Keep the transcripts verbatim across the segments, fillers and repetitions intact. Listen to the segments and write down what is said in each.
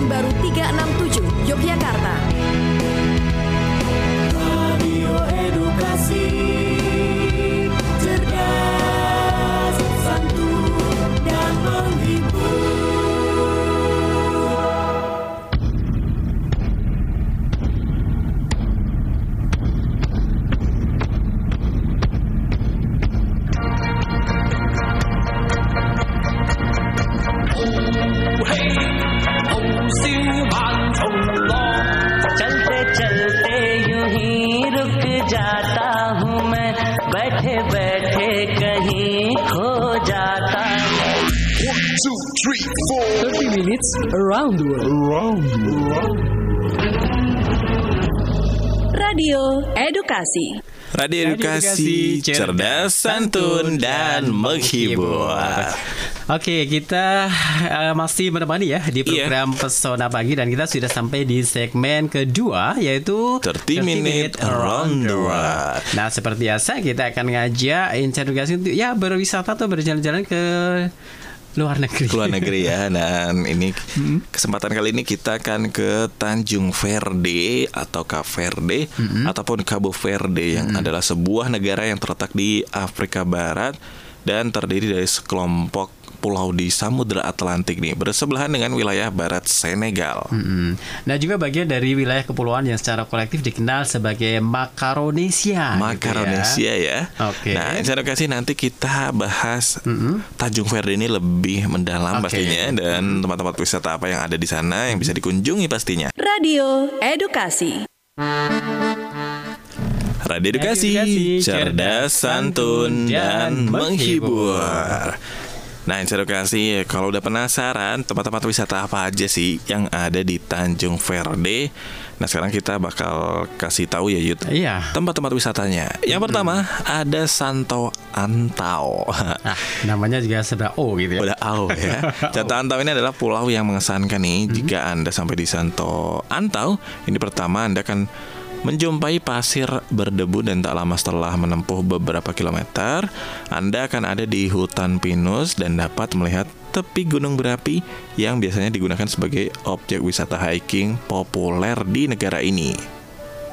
Jalan Baru tiga enam tujuh, Yogyakarta. Radio Edukasi, cerdas, santun, dan menghibur. चलते चलते यूं ही रुक जाता हूँ मैं, बैठे बैठे कहीं खो जाता हूँ. One, two, three, four. thirty minutes around the world. Around the world. Radio Edukasi. Radio Edukasi, cerdas, santun, dan menghibur. Oke, kita uh, masih menemani ya di program yeah. Pesona Pagi, dan kita sudah sampai di segmen kedua, yaitu thirty minute around the world. Nah, seperti biasa kita akan ngajak Edukasi untuk ya berwisata atau berjalan-jalan ke luar negeri. Luar negeri ya. Dan ini kesempatan kali ini kita akan ke Tanjung Verde atau Cape Verde mm-hmm. ataupun Cabo Verde yang mm-hmm. adalah sebuah negara yang terletak di Afrika Barat dan terdiri dari sekelompok pulau di Samudra Atlantik nih, bersebelahan dengan wilayah barat Senegal. Mm-hmm. Nah, juga bagian dari wilayah kepulauan yang secara kolektif dikenal sebagai Makaronesia. Makaronesia gitu ya. ya. Oke. Okay. Nah, edukasi nanti kita bahas mm-hmm. Tanjung Verde ini lebih mendalam okay. pastinya, dan mm-hmm. tempat-tempat wisata apa yang ada di sana yang bisa dikunjungi pastinya. Radio Edukasi. Radio Edukasi, Edukasi cerdas, santun, dan menghibur. Nah, Edukasi, kalau udah penasaran tempat-tempat wisata apa aja sih yang ada di Tanjung Verde, nah sekarang kita bakal kasih tahu ya Yud. Iya. Tempat-tempat wisatanya. Yang hmm. pertama ada Santo Antau. Ah, namanya juga sudah O gitu ya. Udah O ya. Santo Antau ini adalah pulau yang mengesankan nih. Hmm. Jika Anda sampai di Santo Antau, ini pertama Anda akan menjumpai pasir berdebu, dan tak lama setelah menempuh beberapa kilometer, Anda akan ada di hutan pinus dan dapat melihat tepi gunung berapi yang biasanya digunakan sebagai objek wisata hiking populer di negara ini.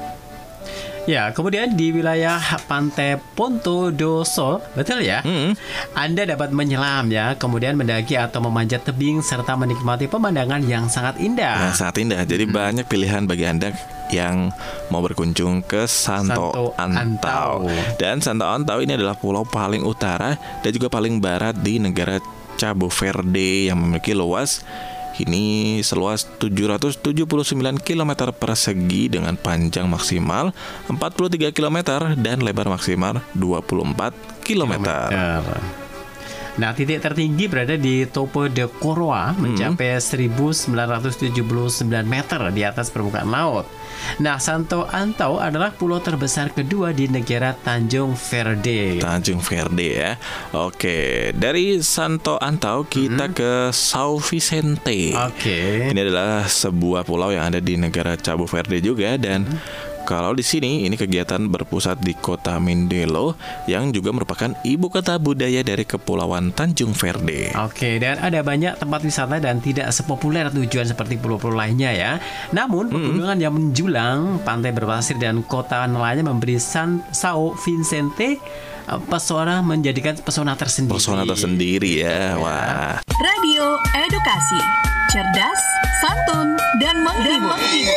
Ya, kemudian di wilayah Pantai Ponto do Sol, betul ya? Hmm. Anda dapat menyelam ya, kemudian mendaki atau memanjat tebing serta menikmati pemandangan yang sangat indah. Yang sangat indah. Jadi hmm. banyak pilihan bagi Anda yang mau berkunjung ke Santo, Santo Antau. Antau. Dan Santo Antau ini adalah pulau paling utara dan juga paling barat di negara Cabo Verde yang memiliki luas ini seluas tujuh ratus tujuh puluh sembilan kilometer persegi dengan panjang maksimal empat puluh tiga kilometer dan lebar maksimal dua puluh empat kilometer. Nah, titik tertinggi berada di Topo de Coroa mencapai hmm. seribu sembilan ratus tujuh puluh sembilan meter di atas permukaan laut. Nah, Santo Antau adalah pulau terbesar kedua di negara Tanjung Verde. Tanjung Verde ya. Oke, dari Santo Antau kita hmm. ke São Vicente. Oke. Ini adalah sebuah pulau yang ada di negara Cabo Verde juga, dan hmm. kalau di sini ini kegiatan berpusat di kota Mindelo yang juga merupakan ibu kota budaya dari Kepulauan Tanjung Verde. Oke, dan ada banyak tempat wisata dan tidak sepopuler tujuan seperti pulau-pulau lainnya ya. Namun pegunungan hmm. yang menjulang, pantai berpasir dan kota nelayan memberi San São Vicente pesona, menjadikan pesona tersendiri. Pesona tersendiri ya. Wah. Radio Edukasi, cerdas, santun, dan menghibur.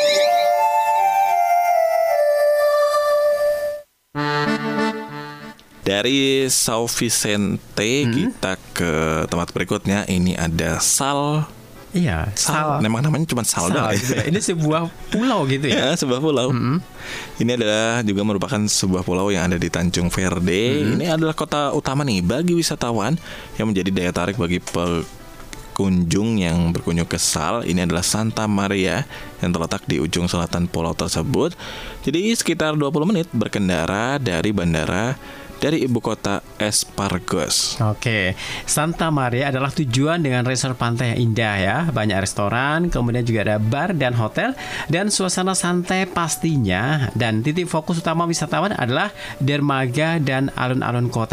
Dari São Vicente hmm? kita ke tempat berikutnya. Ini ada Sal. Iya, Sal. Memang namanya cuma Sal, Sal doang. Gitu ya. Ini sebuah pulau gitu ya. Ya, sebuah pulau. Hmm. Ini adalah juga merupakan sebuah pulau yang ada di Tanjung Verde. Hmm. Ini adalah kota utama nih bagi wisatawan yang menjadi daya tarik bagi pengunjung yang berkunjung ke Sal. Ini adalah Santa Maria yang terletak di ujung selatan pulau tersebut. Jadi sekitar dua puluh menit berkendara dari bandara dari ibu kota Espargos. Oke, Santa Maria adalah tujuan dengan resort pantai yang indah ya. Banyak restoran, kemudian juga ada bar dan hotel, dan suasana santai pastinya. Dan titik fokus utama wisatawan adalah dermaga dan alun-alun kota.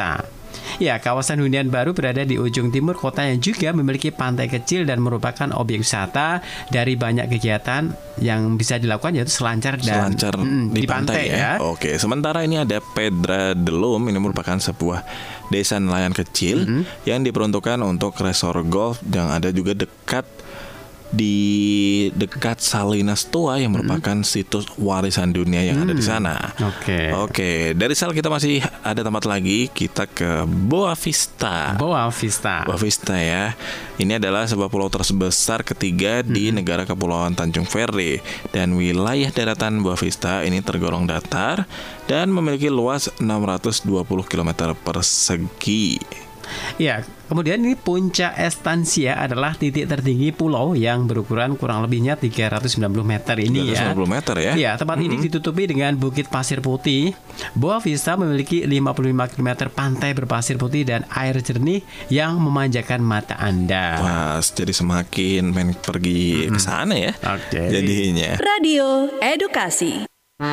Ya, kawasan hunian baru berada di ujung timur kota yang juga memiliki pantai kecil dan merupakan objek wisata dari banyak kegiatan yang bisa dilakukan, yaitu selancar dan Selancar mm, di, pantai, pantai ya. Oke, sementara ini ada Pedra de Lum. Ini merupakan sebuah desa nelayan kecil mm-hmm. yang diperuntukkan untuk resort golf yang ada juga dekat di dekat Salinas Tua yang merupakan hmm. situs warisan dunia yang hmm. ada di sana. Oke. Okay. Oke, dari Sal kita masih ada tempat lagi, kita ke Boa Vista. Boa Vista. Boa Vista ya. Ini adalah sebuah pulau terbesar ketiga hmm. di negara Kepulauan Tanjung Verde, dan wilayah daratan Boa Vista ini tergolong datar dan memiliki luas enam ratus dua puluh kilometer persegi. Ya, kemudian ini Puncak Estancia adalah titik tertinggi pulau yang berukuran kurang lebihnya tiga ratus sembilan puluh meter ini tiga ratus sembilan puluh ya. meter ya. Ya, tempat mm-hmm. ini ditutupi dengan bukit pasir putih. Boa Vista memiliki lima puluh lima kilometer pantai berpasir putih dan air jernih yang memanjakan mata Anda. Wah, jadi semakin main pergi mm-hmm. ke sana ya. Oke. Okay. Jadinya. Radio Edukasi.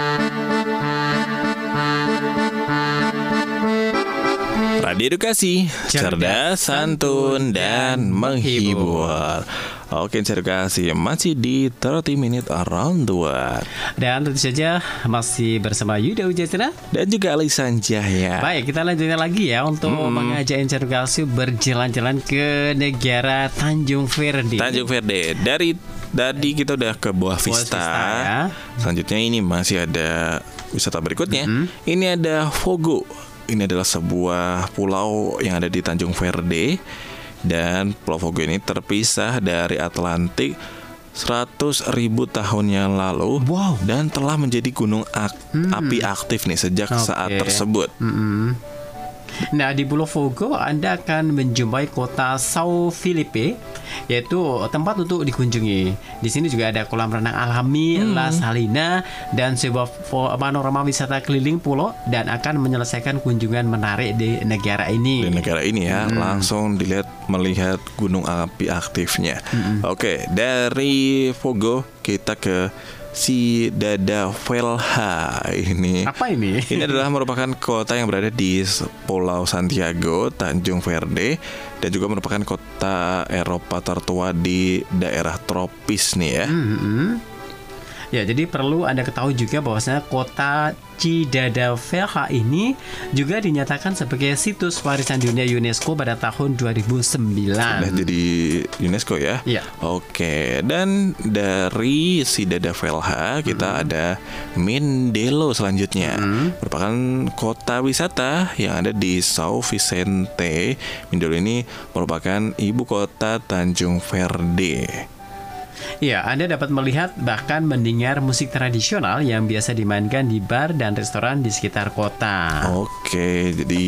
Radio Edukasi, cerdas, santun, dan menghibur. Oke, Edukasi masih di tiga puluh Minute Around the World. Dan tentu saja masih bersama Yuda Wijaya dan juga Alisan Jaya. Baik, kita lanjutkan lagi ya untuk hmm. mengajak Edukasi berjalan-jalan ke negara Tanjung Verde. Tanjung Verde. Dari tadi kita udah ke Boa Vista. Vista ya. Selanjutnya ini masih ada wisata berikutnya. Hmm. Ini ada Fogo. Ini adalah sebuah pulau yang ada di Tanjung Verde, dan Pulau Fogo ini terpisah dari Atlantik seratus ribu tahun yang lalu. Wow. Dan telah menjadi gunung ak- hmm. api aktif nih sejak okay. saat tersebut. Mm-hmm. Nah, di Pulau Fogo Anda akan menjumpai kota Sao Filipe, yaitu tempat untuk dikunjungi. Di sini juga ada kolam renang alami hmm. La Salina dan sebuah panorama wisata keliling pulau, dan akan menyelesaikan kunjungan menarik di negara ini. Di negara ini ya, hmm. langsung dilihat melihat gunung api aktifnya. Hmm. Oke, dari Fogo kita ke Cidade Velha. Ini apa ini? Ini adalah merupakan kota yang berada di Pulau Santiago, Tanjung Verde, dan juga merupakan kota Eropa tertua di daerah tropis nih ya. Mm-hmm. Ya, jadi perlu Anda ketahui juga bahwasanya kota Cidade Velha ini juga dinyatakan sebagai situs warisan dunia UNESCO pada tahun dua ribu sembilan. Sudah jadi UNESCO ya? Iya. Oke, dan dari Cidade Velha kita mm-hmm. ada Mindelo selanjutnya. Mm-hmm. Merupakan kota wisata yang ada di São Vicente. Mindelo ini merupakan ibu kota Tanjung Verde. Ya, Anda dapat melihat bahkan mendengar musik tradisional yang biasa dimainkan di bar dan restoran di sekitar kota. Oke, jadi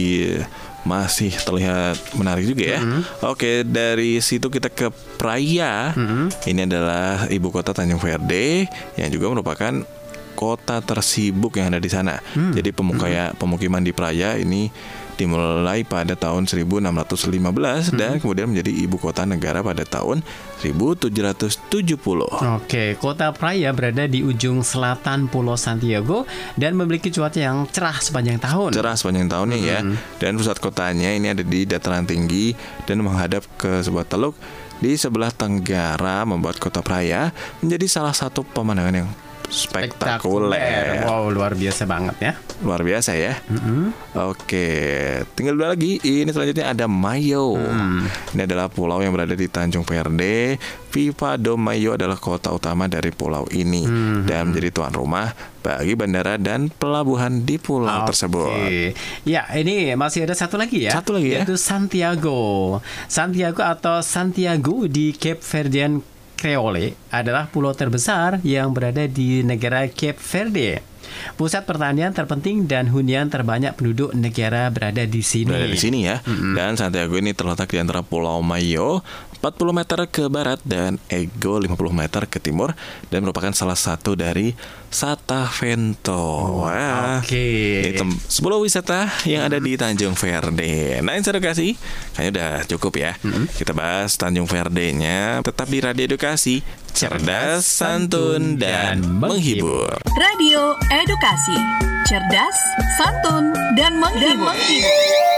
masih terlihat menarik juga ya. Mm-hmm. Oke, dari situ kita ke Praia. Mm-hmm. Ini adalah ibu kota Tanjung Verde yang juga merupakan kota tersibuk yang ada di sana. Mm-hmm. Jadi pemukaya, mm-hmm. pemukiman di Praia ini dimulai pada tahun seribu enam ratus lima belas hmm. dan kemudian menjadi ibu kota negara pada tahun seribu tujuh ratus tujuh puluh. Oke, kota Praia berada di ujung selatan Pulau Santiago dan memiliki cuaca yang cerah sepanjang tahun. Cerah sepanjang tahunnya hmm. ya. Dan pusat kotanya ini ada di dataran tinggi dan menghadap ke sebuah teluk di sebelah tenggara, membuat kota Praia menjadi salah satu pemandangan yang spektakuler. Wow, luar biasa banget ya. Luar biasa ya. Mm-hmm. Oke, tinggal dua lagi. Ini selanjutnya ada Mayo. Mm. Ini adalah pulau yang berada di Tanjung Verde. Viva do Mayo adalah kota utama dari pulau ini mm-hmm. dan menjadi tuan rumah bagi bandara dan pelabuhan di pulau okay. tersebut. Ya, ini masih ada satu lagi ya. Satu lagi ya. Yaitu Santiago. Santiago atau Santiago di Cape Verdean Creole adalah pulau terbesar yang berada di negara Cape Verde. Pusat pertanian terpenting dan hunian terbanyak penduduk negara berada di sini. Berada di sini ya. Mm-hmm. Dan Santiago ini terletak di antara Pulau Mayo empat puluh meter ke barat dan Ego lima puluh meter ke timur, dan merupakan salah satu dari Sotavento. Oh, Wah, oke. Okay. Ini tem- sepuluh wisata yang ada di Tanjung Verde. Nah, Edukasi kayaknya udah cukup ya. Mm-hmm. Kita bahas Tanjung Verde-nya tetap di Radio Edukasi, cerdas, santun, dan menghibur. Radio Edukasi, cerdas, santun, dan menghibur.